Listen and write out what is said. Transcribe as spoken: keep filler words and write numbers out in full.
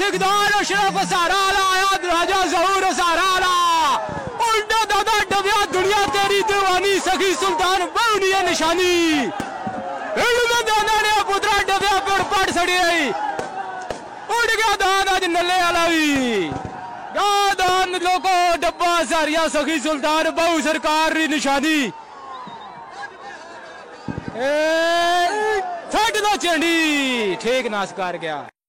इकदार अशरफ सारा आया राजा जहूर सारा उल्टा दादा डबिया दुनिया तेरी दीवानी सखी सुल्तान बहुनी है निशानी दादा ने पुत्रा डबिया पेड़ पट सड़ी उड़ गया दान आज नल्ले वाला भी दान लोगो डब्बा सारिया सखी सुल्तान बहु सरकार री निशानी छठ दो चंडी ठीक नाश कर गया।